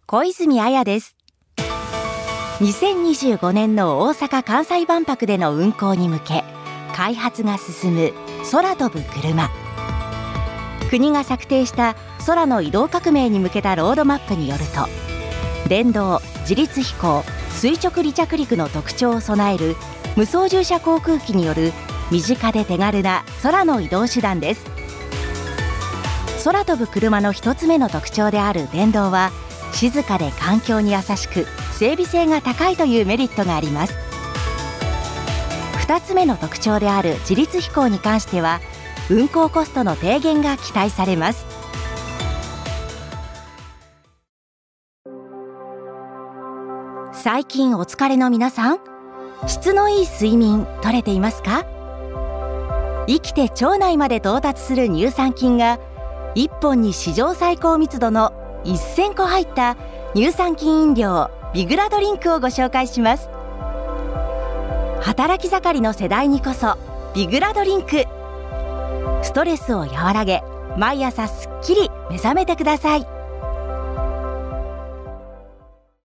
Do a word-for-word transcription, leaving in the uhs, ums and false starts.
小泉彩です。にせんにじゅうごねんの大阪・関西万博での運行に向け開発が進む空飛ぶ車。国が策定した空の移動革命に向けたロードマップによると、電動、自律飛行、垂直離着陸の特徴を備える無操縦者航空機による身近で手軽な空の移動手段です。空飛ぶ車の一つ目の特徴である電動は、静かで環境に優しく整備性が高いというメリットがあります。二つ目の特徴である自律飛行に関しては、運行コストの低減が期待されます。最近お疲れの皆さん、質のいい睡眠取れていますか？生きて腸内まで到達する乳酸菌がいっぽんに史上最高密度のせんこ入った乳酸菌飲料ビグラドリンクをご紹介します。働き盛りの世代にこそビグラドリンク。ストレスを和らげ、毎朝すっきり目覚めてください。